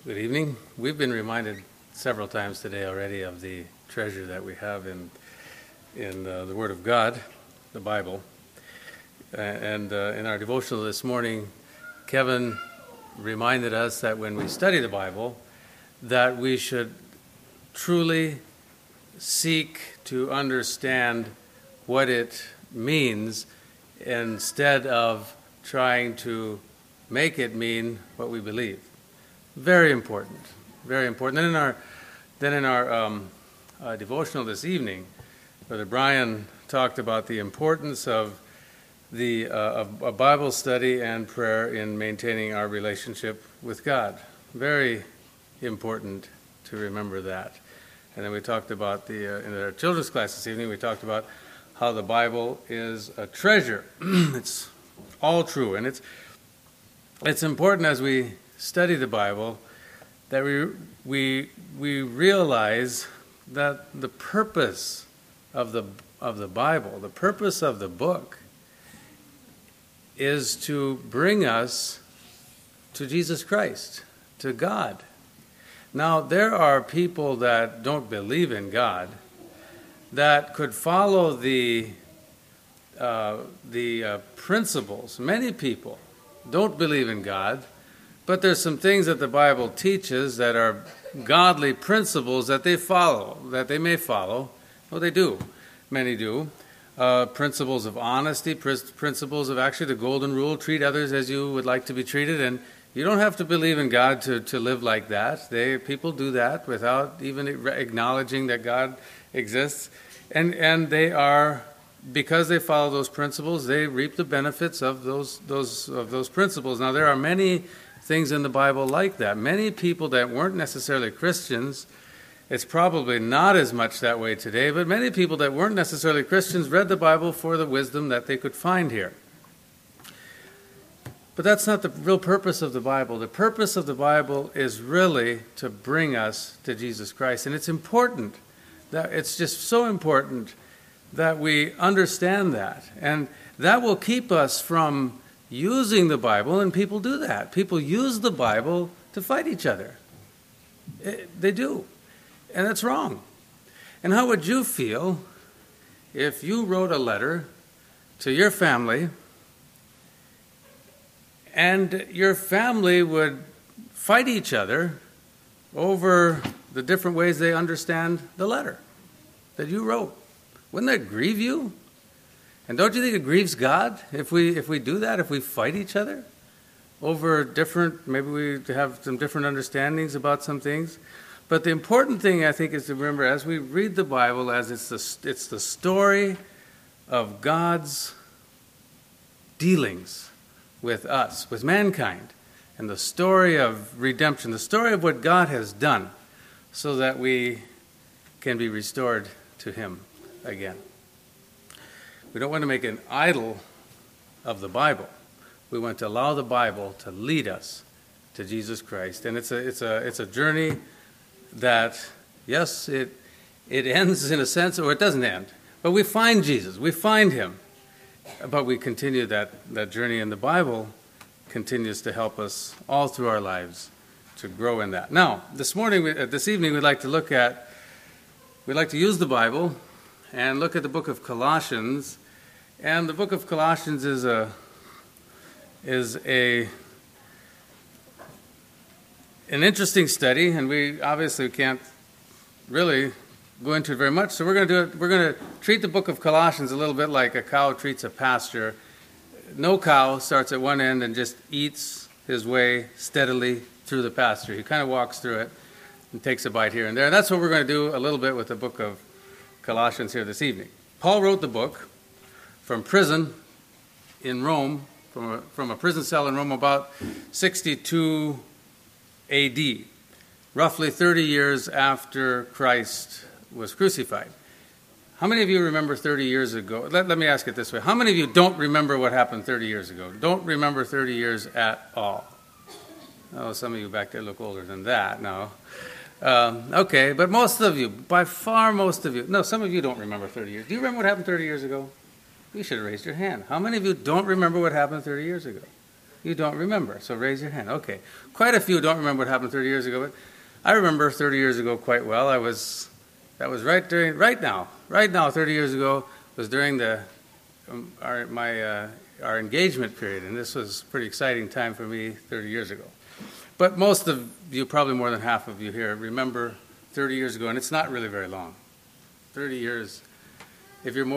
Good evening. We've been reminded several times today already of the treasure that we have in the Word of God, the Bible. And in our devotional this morning, Kevin reminded us that when we study the Bible, that we should truly seek to understand what it means instead of trying to make it mean what we believe. Very important, very important. Then in our devotional this evening, Brother Brian talked about the importance of a Bible study and prayer in maintaining our relationship with God. Very important to remember that. And then we talked about in our children's class this evening, we talked about how the Bible is a treasure. It's all true, and it's important as we study the Bible that we realize that the purpose of the Bible, the purpose of the book, is to bring us to Jesus Christ, to God. Now, there are people that don't believe in God that could follow the principles. Many people don't believe in God, but there's some things that the Bible teaches that are godly principles that they follow, that they may follow. Well, they do. Many do. Principles of honesty, principles of actually the golden rule, treat others as you would like to be treated. And you don't have to believe in God to live like that. People do that without even acknowledging that God exists. And they are, because they follow those principles, they reap the benefits of those principles. Now, there are many things in the Bible like that. Many people that weren't necessarily Christians, it's probably not as much that way today, but many people that weren't necessarily Christians read the Bible for the wisdom that they could find here. But that's not the real purpose of the Bible. The purpose of the Bible is really to bring us to Jesus Christ. And it's important, it's just so important that we understand that. And that will keep us from using the Bible, and people do that. People use the Bible to fight each other. They do. And that's wrong. And how would you feel if you wrote a letter to your family and your family would fight each other over the different ways they understand the letter that you wrote? Wouldn't that grieve you? And don't you think it grieves God if we do that, if we fight each other over maybe we have some different understandings about some things? But the important thing, I think, is to remember as we read the Bible, as it's the story of God's dealings with us, with mankind, and the story of redemption, the story of what God has done so that we can be restored to Him again. We don't want to make an idol of the Bible. We want to allow the Bible to lead us to Jesus Christ. And it's a journey that, yes, it ends in a sense, or it doesn't end. But we find Jesus. We find Him. But we continue that journey, and the Bible continues to help us all through our lives to grow in that. Now, this evening, we'd like to use the Bible and look at the book of Colossians. And the book of Colossians is an interesting study, and we obviously can't really go into it very much. So we're going to treat the book of Colossians a little bit like a cow treats a pasture. No cow starts at one end and just eats his way steadily through the pasture. He kind of walks through it and takes a bite here and there. And that's what we're going to do a little bit with the book of Colossians here this evening. Paul wrote the book from prison in Rome, from a prison cell in Rome about 62 A.D., roughly 30 years after Christ was crucified. How many of you remember 30 years ago? Let me ask it this way. How many of you don't remember what happened 30 years ago? Don't remember 30 years at all? Oh, some of you back there look older than that. No. Okay, but most of you, by far most of you, no, some of you don't remember 30 years. Do you remember what happened 30 years ago? You should have raised your hand. How many of you don't remember what happened 30 years ago? You don't remember, so raise your hand. Okay. Quite a few don't remember what happened 30 years ago, but I remember 30 years ago quite well. That was right now, 30 years ago, was during our engagement period, and this was a pretty exciting time for me 30 years ago. But most of you, probably more than half of you here, remember 30 years ago, and it's not really very long. 30 years, if you're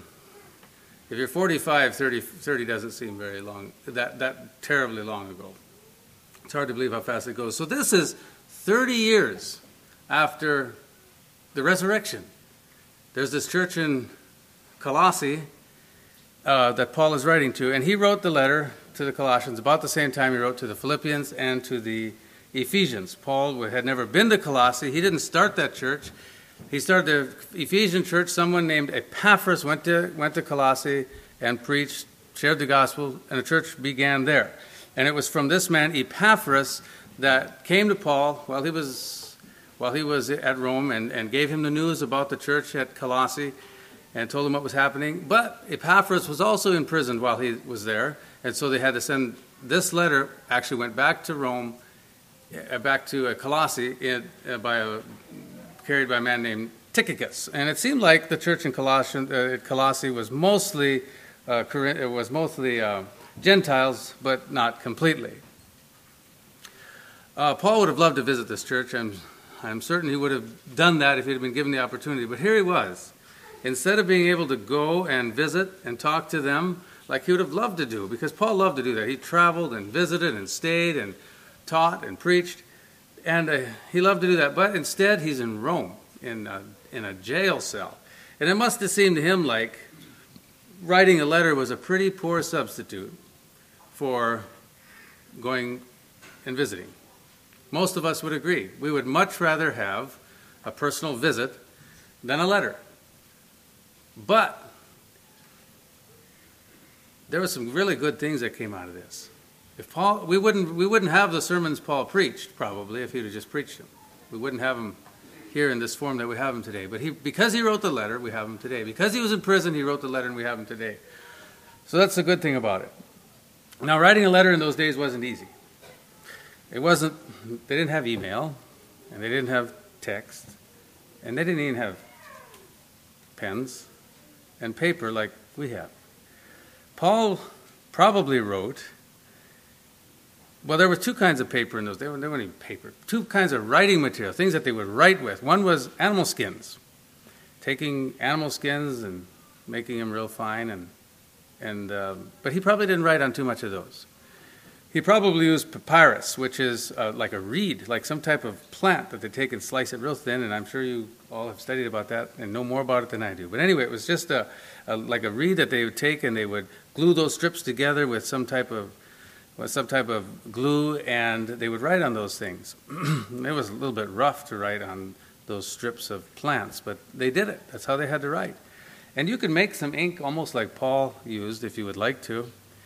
45, 30 doesn't seem very long, that terribly long ago. It's hard to believe how fast it goes. So this is 30 years after the resurrection. There's this church in Colossae that Paul is writing to, and he wrote the letter to the Colossians about the same time he wrote to the Philippians and to the Ephesians. Paul had never been to Colossae. He didn't start that church. He started the Ephesian church. Someone named Epaphras went to Colossae and preached, shared the gospel, and a church began there. And it was from this man, Epaphras, that came to Paul while he was at Rome and gave him the news about the church at Colossae and told him what was happening. But Epaphras was also imprisoned while he was there, and so they had to send this letter. Actually went back to Rome, back to Colossae, carried by a man named Tychicus. And it seemed like the church in Colossae was mostly Gentiles, but not completely. Paul would have loved to visit this church. I'm certain he would have done that if he had been given the opportunity. But here he was. Instead of being able to go and visit and talk to them like he would have loved to do, because Paul loved to do that. He traveled and visited and stayed and taught and preached. And he loved to do that, but instead he's in Rome, in a jail cell. And it must have seemed to him like writing a letter was a pretty poor substitute for going and visiting. Most of us would agree. We would much rather have a personal visit than a letter. But there were some really good things that came out of this. If Paul, we wouldn't have the sermons Paul preached, probably, if he'd have just preached them. We wouldn't have them here in this form that we have them today. But because he wrote the letter, we have them today. Because he was in prison, he wrote the letter, and we have them today. So that's the good thing about it. Now, writing a letter in those days wasn't easy. They didn't have email, and they didn't have text, and they didn't even have pens and paper like we have. Paul probably wrote. Well, there were two kinds of paper in those. They weren't even paper. Two kinds of writing material, things that they would write with. One was animal skins, taking animal skins and making them real fine. But he probably didn't write on too much of those. He probably used papyrus, which is like a reed, like some type of plant that they take and slice it real thin. And I'm sure you all have studied about that and know more about it than I do. But anyway, it was just like a reed that they would take and they would glue those strips together with some type of glue, and they would write on those things. It was a little bit rough to write on those strips of plants, but they did it. That's how they had to write. And you could make some ink almost like Paul used if you would like to.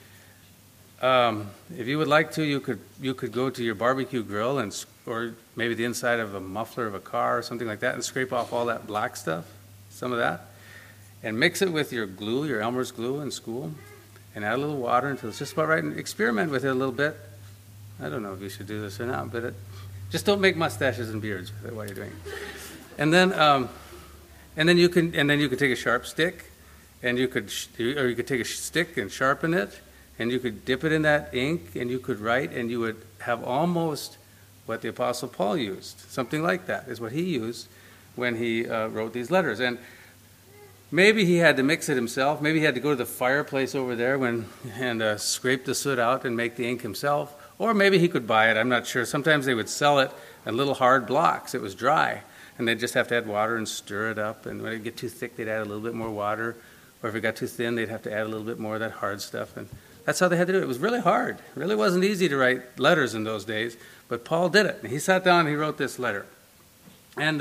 If you would like to, you could go to your barbecue grill or maybe the inside of a muffler of a car or something like that and scrape off all that black stuff, some of that, and mix it with your glue, your Elmer's glue in school, and add a little water until it's just about right, and experiment with it a little bit. I don't know if you should do this or not, but just don't make mustaches and beards with it while you're doing it. And then you could take a sharp stick, and you could take a stick and sharpen it, and you could dip it in that ink, and you could write, and you would have almost what the Apostle Paul used. Something like that is what he used when he wrote these letters. And maybe he had to mix it himself. Maybe he had to go to the fireplace over there and scrape the soot out and make the ink himself. Or maybe he could buy it. I'm not sure. Sometimes they would sell it in little hard blocks. It was dry. And they'd just have to add water and stir it up. And when it get too thick, they'd add a little bit more water. Or if it got too thin, they'd have to add a little bit more of that hard stuff. And that's how they had to do it. It was really hard. It really wasn't easy to write letters in those days. But Paul did it. And he sat down and he wrote this letter. And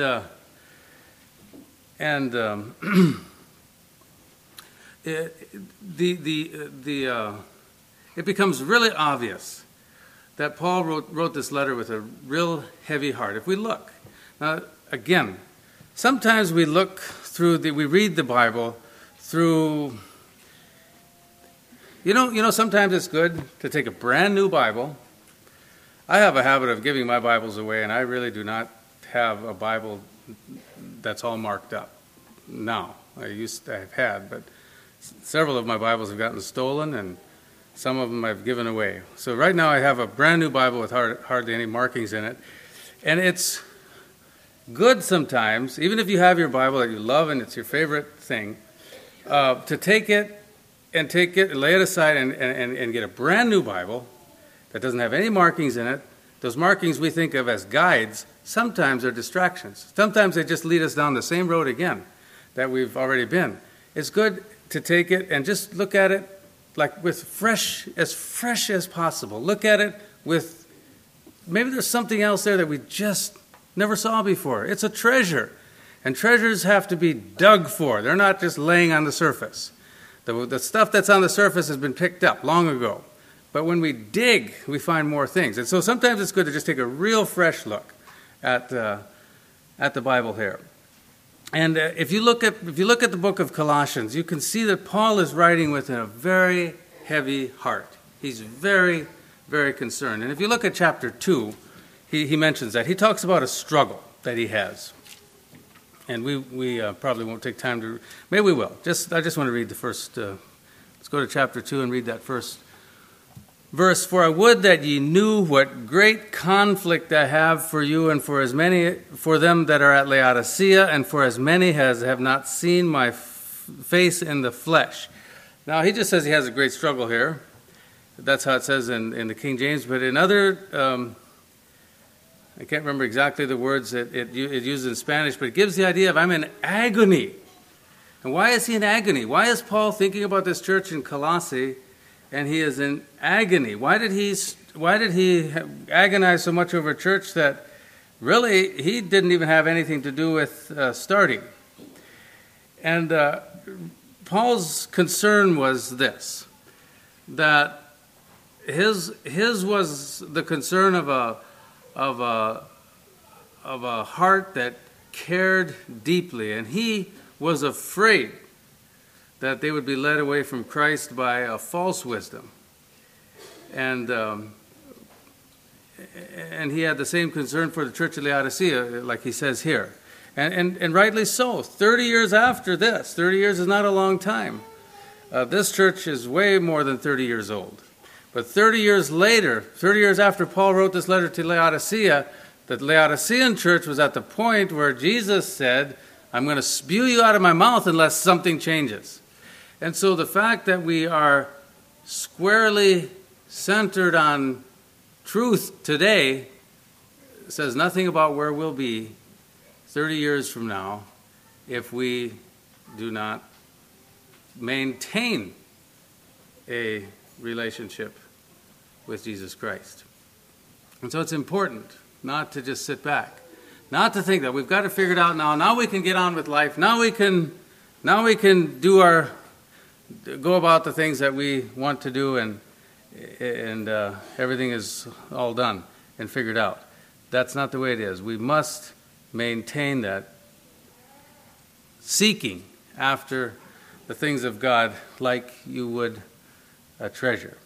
it becomes really obvious that Paul wrote this letter with a real heavy heart. If we look, again, sometimes we look we read the Bible through Sometimes it's good to take a brand new Bible. I have a habit of giving my Bibles away, and I really do not have a Bible that's all marked up. Now, I've had, but several of my Bibles have gotten stolen, and some of them I've given away. So right now I have a brand new Bible with hardly any markings in it. And it's good sometimes, even if you have your Bible that you love and it's your favorite thing, to take it and lay it aside and get a brand new Bible that doesn't have any markings in it. Those markings we think of as guides sometimes are distractions. Sometimes they just lead us down the same road again that we've already been. It's good to take it and just look at it like with fresh as possible. Look at it with, maybe there's something else there that we just never saw before. It's a treasure. And treasures have to be dug for. They're not just laying on the surface. The stuff that's on the surface has been picked up long ago. But when we dig, we find more things. And so sometimes it's good to just take a real fresh look at the Bible here. And if you look at the book of Colossians, you can see that Paul is writing with a very heavy heart. He's very, very concerned. And if you look at chapter 2, he mentions that. He talks about a struggle that he has. And we probably won't take time to, maybe we will. I just want to read the first, let's go to chapter 2 and read that first verse. For I would that ye knew what great conflict I have for you and for them that are at Laodicea, and for as many as have not seen my face in the flesh. Now, he just says he has a great struggle here. That's how it says in the King James. But in other, I can't remember exactly the words that it uses in Spanish, but it gives the idea of I'm in agony. And why is he in agony? Why is Paul thinking about this church in Colossae and he is in agony? Why did he agonize so much over a church that really he didn't even have anything to do with starting? And Paul's concern was this, that his was the concern of a heart that cared deeply, and he was afraid that they would be led away from Christ by a false wisdom. And he had the same concern for the church of Laodicea, like he says here. And rightly so. 30 years after this, 30 years is not a long time. This church is way more than 30 years old. But 30 years later, 30 years after Paul wrote this letter to Laodicea, the Laodicean church was at the point where Jesus said, I'm going to spew you out of my mouth unless something changes. And so the fact that we are squarely centered on truth today says nothing about where we'll be 30 years from now if we do not maintain a relationship with Jesus Christ. And so it's important not to just sit back, not to think that we've got it figured out now we can get on with life, now we can go about the things that we want to do and everything is all done and figured out. That's not the way it is. We must maintain that seeking after the things of God like you would a treasure.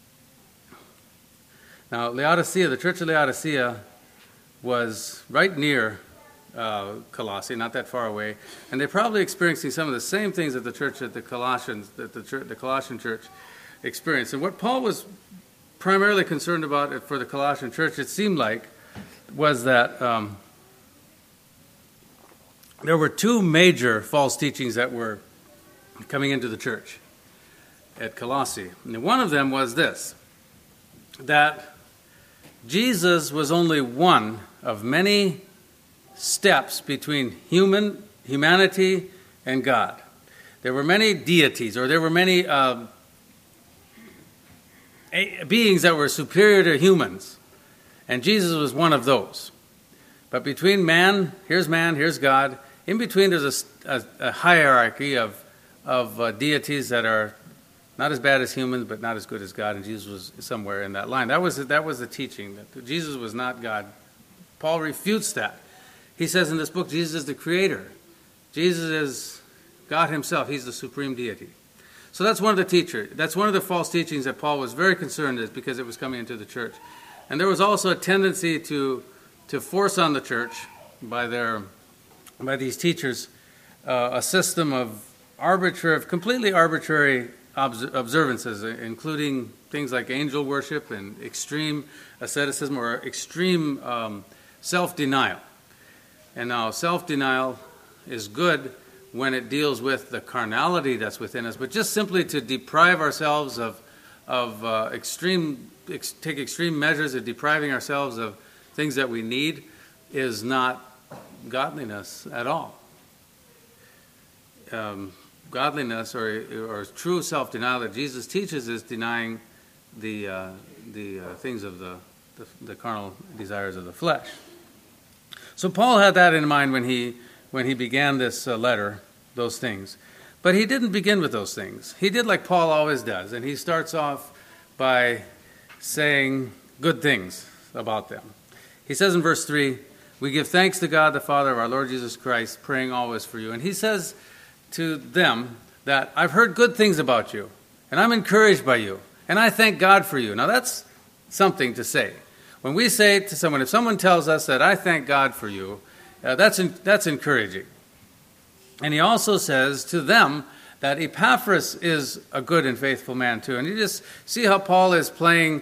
Now, Laodicea, the church of Laodicea, was right near Colossae, not that far away, and they're probably experiencing some of the same things that the Colossian church experienced. And what Paul was primarily concerned about for the Colossian church, it seemed like, was that there were two major false teachings that were coming into the church at Colossae. And one of them was this, that Jesus was only one of many steps between humanity and God. There were many deities, or there were many beings that were superior to humans, and Jesus was one of those. But between here's God. In between, there's a hierarchy of deities that are not as bad as humans, but not as good as God, and Jesus was somewhere in that line. That was the teaching, that Jesus was not God. Paul refutes that. He says in this book, Jesus is the creator. Jesus is God himself. He's the supreme deity. So that's one of the teachers. That's one of the false teachings that Paul was very concerned with because it was coming into the church. And there was also a tendency to force on the church by these teachers a system of completely arbitrary observances, including things like angel worship and extreme asceticism or extreme self-denial. And now self-denial is good when it deals with the carnality that's within us, but just simply to deprive ourselves of take extreme measures of depriving ourselves of things that we need is not godliness at all. Godliness or true self-denial that Jesus teaches is denying the things of the carnal desires of the flesh. So Paul had that in mind when he began this letter, those things. But he didn't begin with those things. He did like Paul always does, and he starts off by saying good things about them. He says in verse 3, "We give thanks to God the Father of our Lord Jesus Christ, praying always for you." And he says to them that I've heard good things about you, and I'm encouraged by you, and I thank God for you. Now that's something to say. When we say to someone, if someone tells us that I thank God for you, that's encouraging. And he also says to them that Epaphras is a good and faithful man too. And you just see how Paul is playing,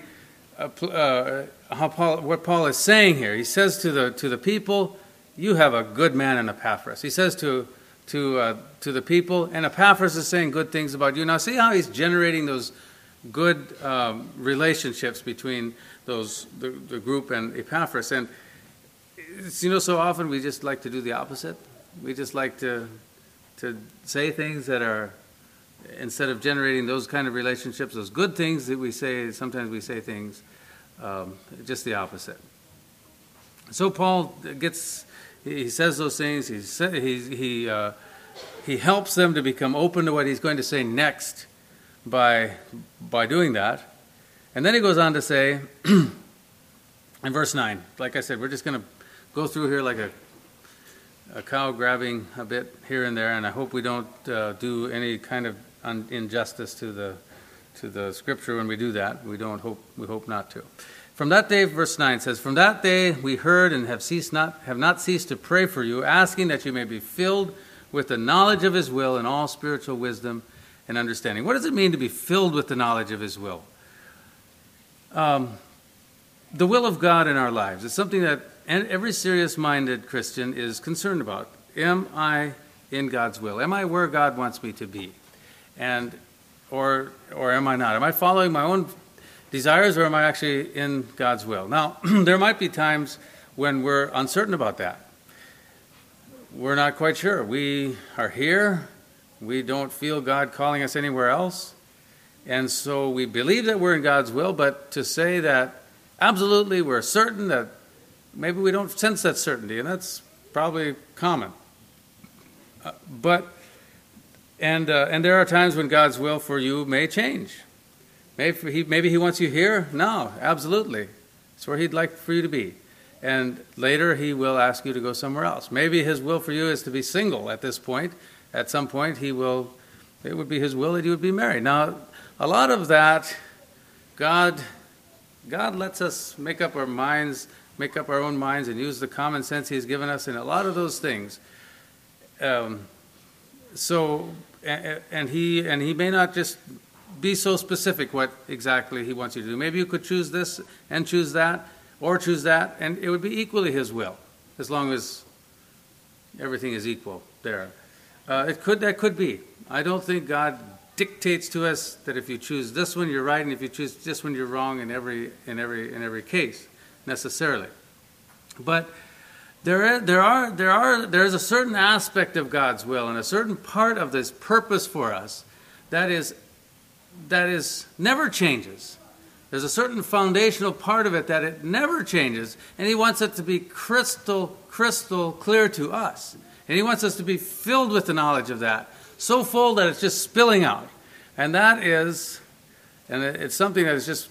what Paul is saying here. He says to the people, you have a good man in Epaphras. He says to the people, and Epaphras is saying good things about you. Now see how he's generating those good relationships between the group and Epaphras. And so often we just like to do the opposite. We just like to say things that are, instead of generating those kind of relationships, those good things that we say, sometimes we say things just the opposite. So Paul he says those things. He helps them to become open to what he's going to say next by doing that. And then he goes on to say, in verse 9, like I said, we're just going to go through here like a cow grabbing a bit here and there, and I hope we don't do any kind of injustice to the scripture when we do that. We hope not to. From that day, verse 9 says, "From that day we heard and have not ceased to pray for you, asking that you may be filled with the knowledge of his will and all spiritual wisdom and understanding." What does it mean to be filled with the knowledge of his will? The will of God in our lives is something that every serious-minded Christian is concerned about. Am I in God's will? Am I where God wants me to be? Or am I not? Am I following my own desires, or am I actually in God's will? Now, there might be times when we're uncertain about that. We're not quite sure. We are here. We don't feel God calling us anywhere else. And so we believe that we're in God's will, but to say that absolutely we're certain, that maybe we don't sense that certainty, and that's probably common. And there are times when God's will for you may change. Maybe he wants you here now, absolutely. It's where he'd like for you to be. And later he will ask you to go somewhere else. Maybe his will for you is to be single at this point. At some point it would be his will that you would be married. Now, a lot of that, God lets us make up our own minds, and use the common sense he's given us in a lot of those things. And he may not just be so specific what exactly he wants you to do. Maybe you could choose this and choose that, or choose that, and it would be equally his will, as long as everything is equal there. That could be. I don't think God dictates to us that if you choose this one you're right, and if you choose this one you're wrong in every case necessarily. But there is a certain aspect of God's will and a certain part of this purpose for us that is never changes. There's a certain foundational part of it that it never changes, and he wants it to be crystal clear to us. And he wants us to be filled with the knowledge of that, so full that it's just spilling out. And that is, and it's something that is just,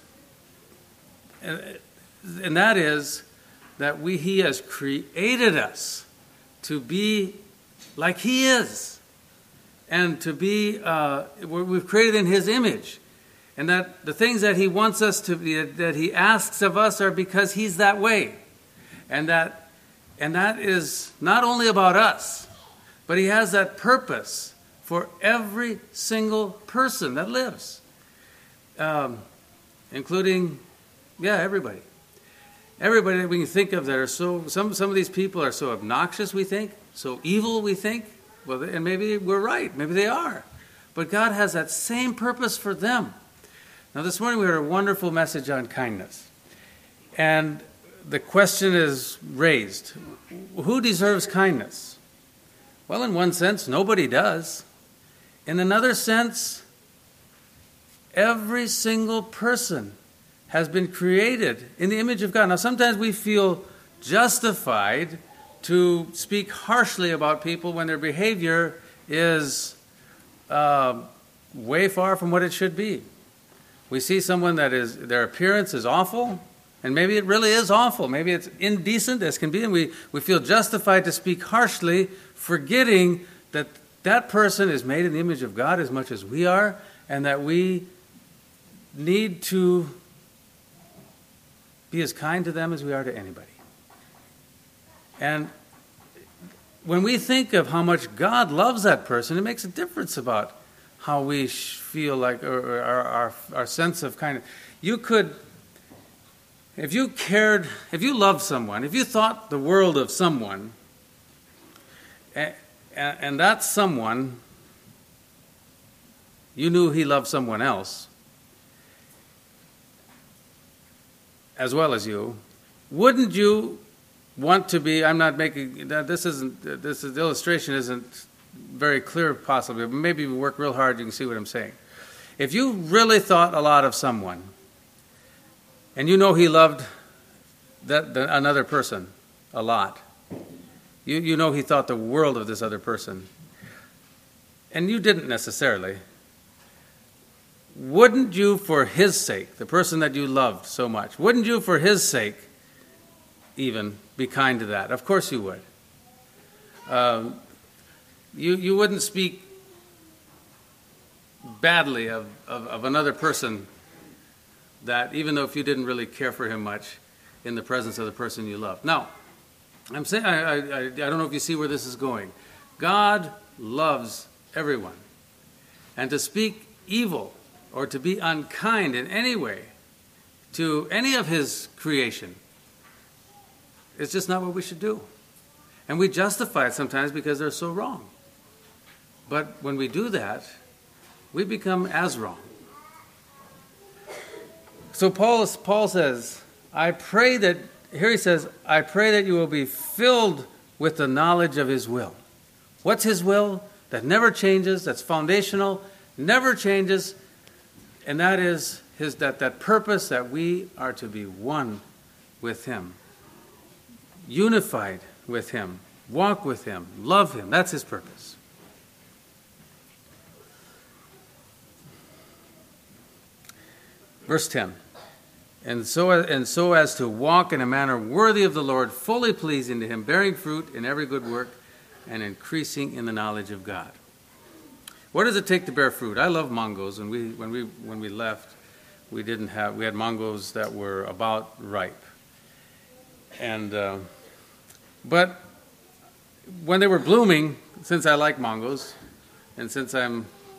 and that is that he has created us to be like he is. and to be, we've created in His image. And that the things that He wants us to be, that He asks of us are because He's that way. And that is not only about us, but He has that purpose for every single person that lives. Including, everybody. Everybody that we can think of that are so, some of these people are so obnoxious, we think, so evil, we think. Well, and maybe we're right, maybe they are. But God has that same purpose for them. Now, this morning we heard a wonderful message on kindness. And the question is raised, who deserves kindness? Well, in one sense, nobody does. In another sense, every single person has been created in the image of God. Now, sometimes we feel justified to speak harshly about people when their behavior is way far from what it should be. We see someone their appearance is awful, and maybe it really is awful. Maybe it's indecent as can be, and we feel justified to speak harshly, forgetting that that person is made in the image of God as much as we are, and that we need to be as kind to them as we are to anybody. And when we think of how much God loves that person, it makes a difference about how we feel like, or our sense of kindness. You could, if you loved someone, if you thought the world of someone, and that someone, you knew he loved someone else, as well as you, wouldn't you want to be, I'm not making, the illustration isn't very clear possibly, but maybe if you work real hard, you can see what I'm saying. If you really thought a lot of someone, and you know he loved another person a lot, you know he thought the world of this other person, and you didn't necessarily, wouldn't you, for his sake, the person that you loved so much, wouldn't you, for his sake, even be kind to that? Of course you would. You wouldn't speak badly of another person that, even though if you didn't really care for him much, in the presence of the person you love. Now, I'm saying, I don't know if you see where this is going. God loves everyone. And to speak evil or to be unkind in any way to any of his creation, it's just not what we should do. And we justify it sometimes because they're so wrong. But when we do that, we become as wrong. So Paul says, I pray that you will be filled with the knowledge of his will. What's his will? That never changes, that's foundational, never changes, and that is that purpose that we are to be one with him, unified with him, walk with him, love him. That's his purpose. Verse 10. And so as to walk in a manner worthy of the Lord, fully pleasing to him, bearing fruit in every good work, and increasing in the knowledge of God. What does it take to bear fruit? I love mangoes, and when we left, we had mangoes that were about ripe. And but when they were blooming, since I like mangoes, and since I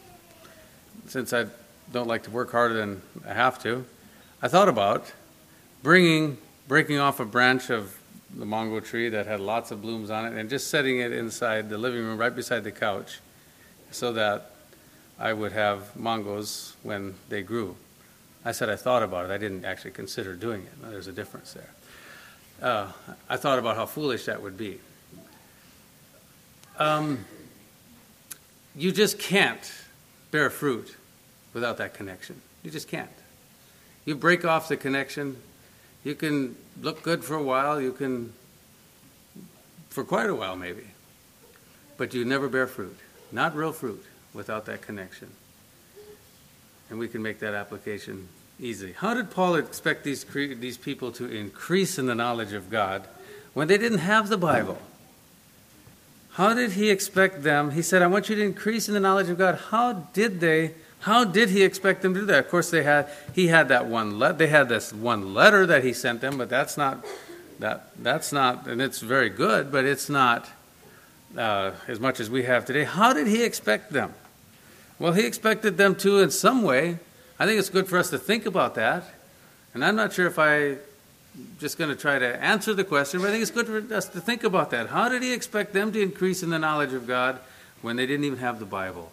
don't like to work harder than I have to, I thought about breaking off a branch of the mango tree that had lots of blooms on it and just setting it inside the living room right beside the couch so that I would have mangoes when they grew. I said I thought about it. I didn't actually consider doing it. Now, there's a difference there. I thought about how foolish that would be. You just can't bear fruit without that connection. You just can't. You break off the connection, you can look good for a while, you can, for quite a while maybe, but you never bear fruit, not real fruit, without that connection. And we can make that application easily. How did Paul expect these people to increase in the knowledge of God when they didn't have the Bible? How did he expect them? He said, I want you to increase in the knowledge of God. How did he expect them to do that? Of course, they had this one letter that he sent them, but that's not, and it's very good, but it's not as much as we have today. How did he expect them? Well, he expected them to in some way. I think it's good for us to think about that. And I'm not sure if I'm just going to try to answer the question, but I think it's good for us to think about that. How did he expect them to increase in the knowledge of God when they didn't even have the Bible?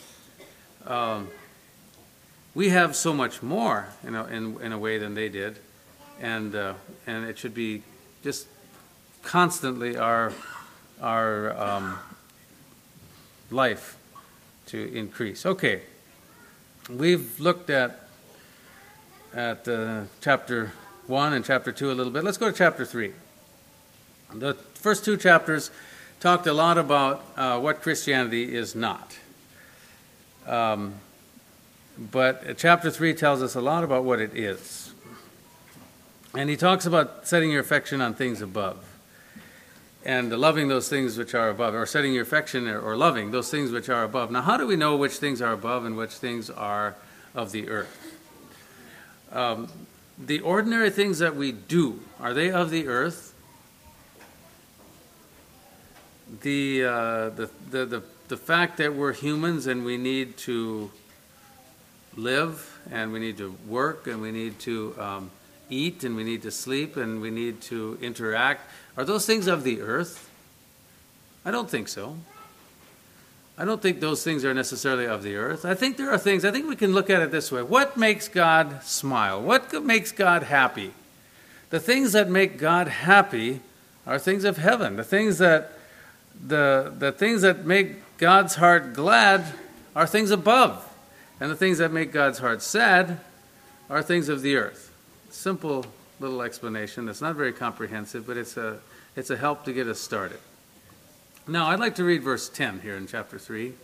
We have so much more, in a way than they did, and it should be just constantly our life to increase. Okay, we've looked at chapter 1 and chapter 2 a little bit. Let's go to chapter 3. The first two chapters talked a lot about what Christianity is not. But chapter 3 tells us a lot about what it is. And he talks about setting your affection on things above. And loving those things which are above, or setting your affection or loving those things which are above. Now, how do we know which things are above and which things are of the earth? The ordinary things that we do, are they of the earth? The fact that we're humans and we need to live and we need to work and we need to eat and we need to sleep and we need to interact, are those things of the earth? I don't think so. I don't think those things are necessarily of the earth. I think there are things, I think we can look at it this way. What makes God smile? What makes God happy? The things that make God happy are things of heaven. The things that make God's heart glad are things above. And the things that make God's heart sad are things of the earth. Simple little explanation. It's not very comprehensive, but it's a help to get us started. Now, I'd like to read verse 10 here in chapter 3. It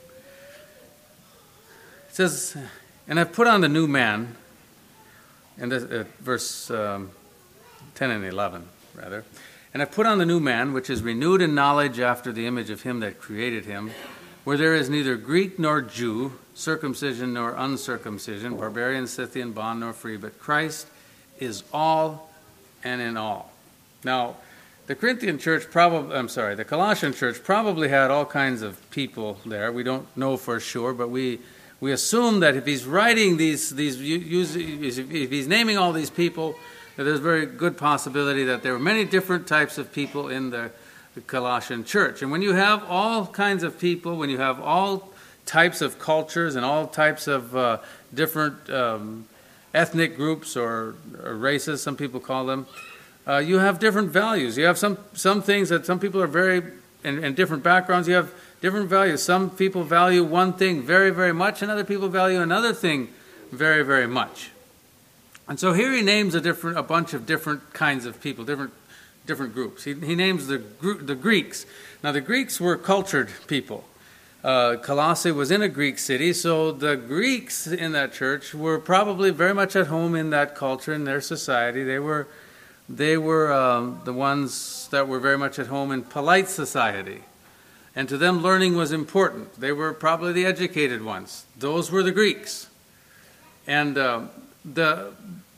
says, and I've put on the new man, and verse 10 and 11, rather. And I've put on the new man, which is renewed in knowledge after the image of him that created him, where there is neither Greek nor Jew, circumcision nor uncircumcision, barbarian, Scythian, bond nor free, but Christ is all and in all. Now, the Colossian church probably had all kinds of people there. We don't know for sure, but we assume that if he's writing if he's naming all these people, that there's a very good possibility that there were many different types of people in the Colossian church. And when you have all kinds of people, when you have all types of cultures and all types of different ethnic groups or races, some people call them, you have different values. You have some things that some people are very, in different backgrounds, you have different values. Some people value one thing very, very much, and other people value another thing very, very much. And so here he names a bunch of different kinds of people, different groups. He names the Greeks. Now the Greeks were cultured people. Colossae was in a Greek city, so the Greeks in that church were probably very much at home in that culture, in their society. They were the ones that were very much at home in polite society. And to them, learning was important. They were probably the educated ones. Those were the Greeks. And the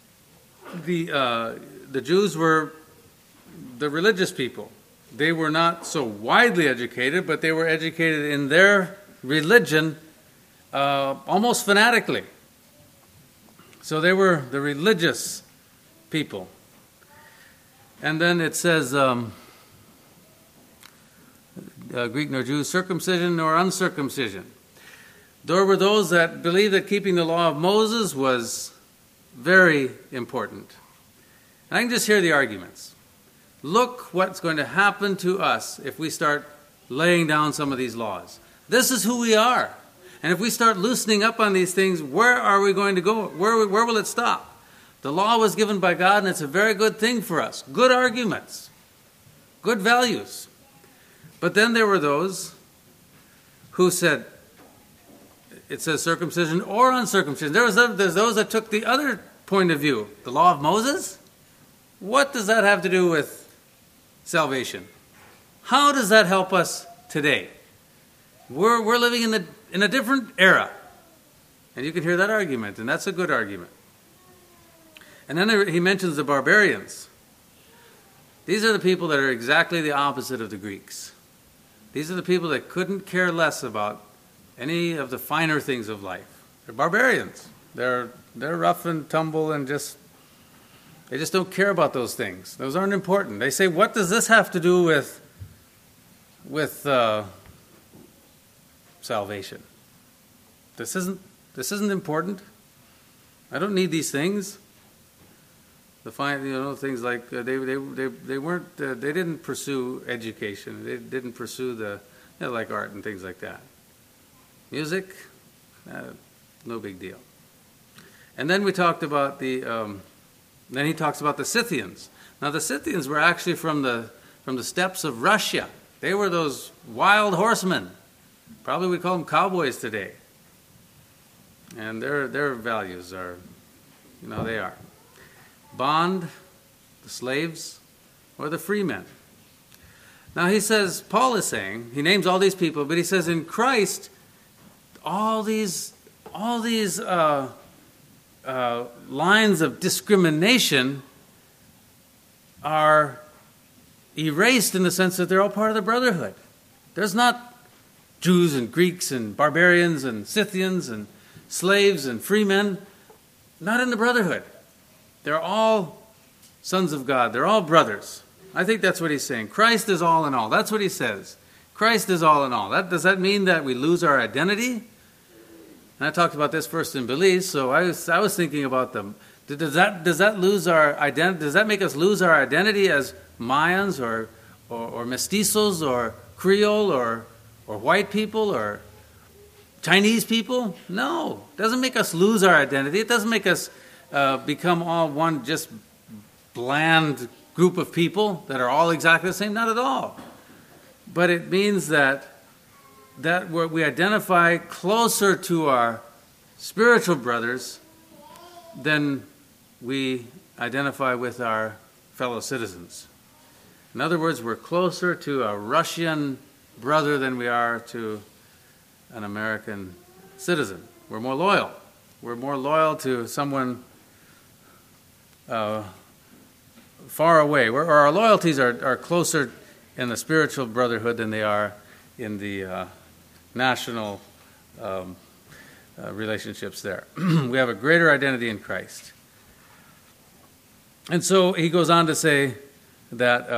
Jews were the religious people. They were not so widely educated, but they were educated in their religion almost fanatically. So they were the religious people. And then it says, Greek nor Jew, circumcision nor uncircumcision. There were those that believed that keeping the law of Moses was very important. And I can just hear the arguments. Look what's going to happen to us if we start laying down some of these laws. This is who we are. And if we start loosening up on these things, where are we going to go? Where will it stop? The law was given by God, and it's a very good thing for us. Good arguments. Good values. But then there were those who said, it says circumcision or uncircumcision. There's those that took the other point of view. The law of Moses? What does that have to do with salvation? How does that help us today. We're living in a different era. And you can hear that argument, and that's a good argument. And then he mentions the barbarians. These are the people that are exactly the opposite of the Greeks. These are the people that couldn't care less about any of the finer things of life. They're barbarians. They're rough and tumble and they just don't care about those things. Those aren't important. They say, what does this have to do with salvation? This isn't important. I don't need these things. Things like they didn't pursue education. They didn't pursue like art and things like that. Music, no big deal. And then we talked about then he talks about the Scythians. Now the Scythians were actually from the steppes of Russia. They were those wild horsemen. Probably we'd call them cowboys today. And their values are, they are. Bond, the slaves, or the free men. Now he says, Paul is saying, he names all these people, but he says in Christ, all these lines of discrimination are erased in the sense that they're all part of the brotherhood. There's not Jews and Greeks and barbarians and Scythians and slaves and free men. Not in the brotherhood. They're all sons of God. They're all brothers. I think that's what he's saying. Christ is all in all. That's what he says. Christ is all in all. Does that mean that we lose our identity? And I talked about this first in Belize, so I was thinking about them. Does that lose our identity? Does that make us lose our identity as Mayans or mestizos or Creole or white people or Chinese people? No. It doesn't make us lose our identity. It doesn't make us become all one just bland group of people that are all exactly the same. Not at all. But it means that we identify closer to our spiritual brothers than we identify with our fellow citizens. In other words, we're closer to a Russian brother than we are to an American citizen. We're more loyal. We're more loyal to someone far away. Our loyalties are closer in the spiritual brotherhood than they are in the national relationships there. We have a greater identity in Christ. And so he goes on to say that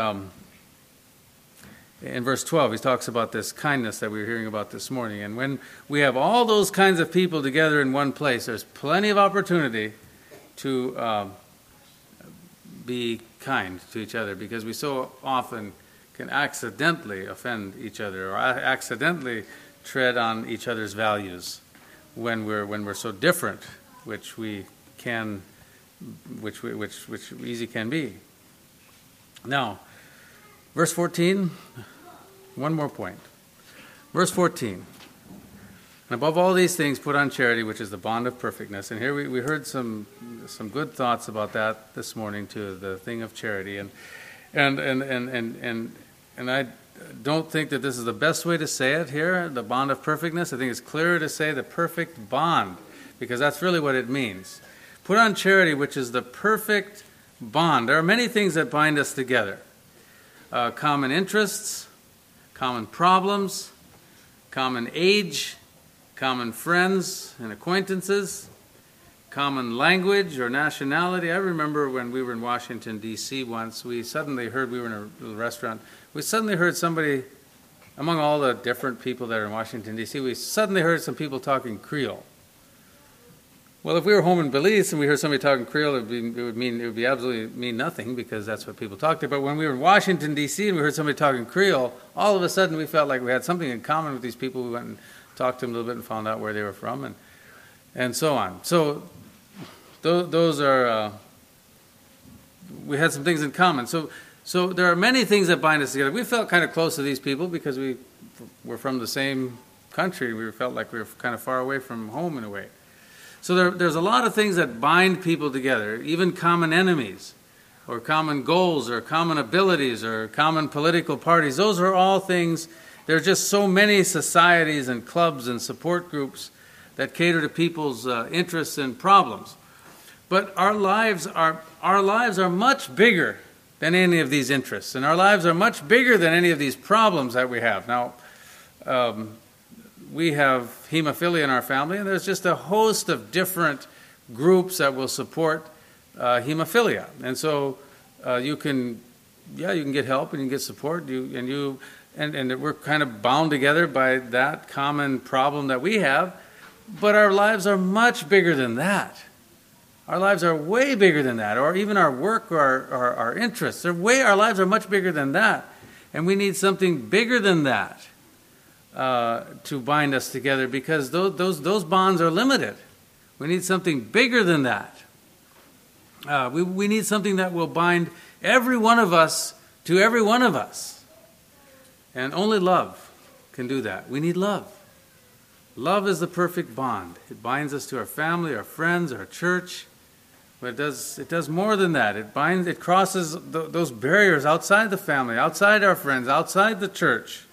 in verse 12, he talks about this kindness that we were hearing about this morning. And when we have all those kinds of people together in one place, there's plenty of opportunity to be kind to each other, because we so often can accidentally offend each other or accidentally tread on each other's values when we're so different, which easy can be. Now, verse 14, one more point. Verse 14. And above all these things, put on charity, which is the bond of perfectness. And here we heard some good thoughts about that this morning too, the thing of charity. And I don't think that this is the best way to say it here, the bond of perfectness. I think it's clearer to say the perfect bond, because that's really what it means. Put on charity, which is the perfect bond. There are many things that bind us together. Common interests, common problems, common age, common friends and acquaintances, common language or nationality. I remember when we were in Washington, D.C. once, we suddenly heard, we were in a restaurant, we suddenly heard somebody, among all the different people that are in Washington, D.C., we suddenly heard some people talking Creole. Well, if we were home in Belize and we heard somebody talking Creole, it would absolutely mean nothing, because that's what people talk to. But when we were in Washington, D.C., and we heard somebody talking Creole, all of a sudden we felt like we had something in common with these people. We went and talked to them a little bit and found out where they were from, and so on. So those are, we had some things in common. So there are many things that bind us together. We felt kind of close to these people because we were from the same country. We felt like we were kind of far away from home in a way. So there's a lot of things that bind people together, even common enemies, or common goals, or common abilities, or common political parties. Those are all things. There are just so many societies and clubs and support groups that cater to people's interests and problems. But our lives are much bigger than any of these interests, and our lives are much bigger than any of these problems that we have. Now, we have hemophilia in our family, and there's just a host of different groups that will support hemophilia. And so you can get help and you can get support, and we're kind of bound together by that common problem that we have. But our lives are much bigger than that. Our lives are way bigger than that, or even our work or our interests. Our lives are much bigger than that. And we need something bigger than that to bind us together, because those bonds are limited. We need something bigger than that. We need something that will bind every one of us to every one of us. And only love can do that. We need love. Love is the perfect bond. It binds us to our family, our friends, our church. But it does more than that. It crosses those barriers outside the family, outside our friends, outside the church.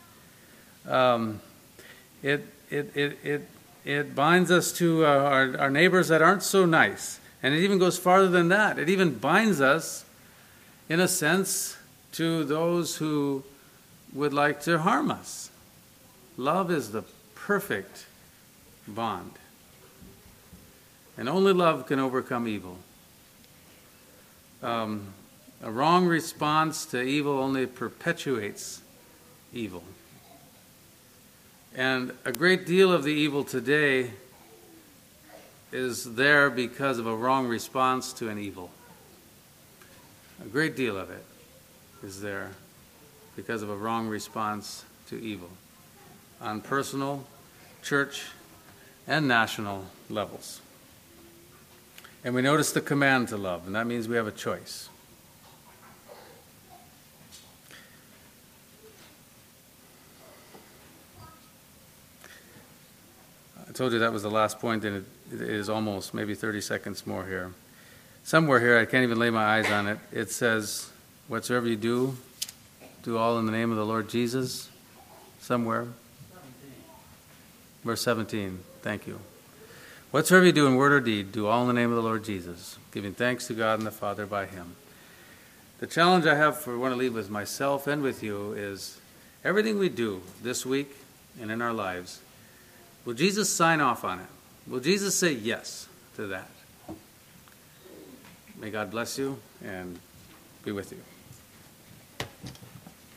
It binds us to our neighbors that aren't so nice. And it even goes farther than that. It even binds us, in a sense, to those who would like to harm us. Love is the perfect bond. And only love can overcome evil. A wrong response to evil only perpetuates evil. And a great deal of the evil today is there because of a wrong response to an evil. A great deal of it is there because of a wrong response to evil on personal, church, and national levels. And we notice the command to love, and that means we have a choice. I told you that was the last point, and it is almost maybe 30 seconds more here. Somewhere here, I can't even lay my eyes on it, it says, whatsoever you do, do all in the name of the Lord Jesus. Somewhere. 17. Verse 17, thank you. Whatsoever you do in word or deed, do all in the name of the Lord Jesus, giving thanks to God and the Father by Him. The challenge I want to leave with myself and with you is everything we do this week and in our lives, will Jesus sign off on it? Will Jesus say yes to that? May God bless you and be with you.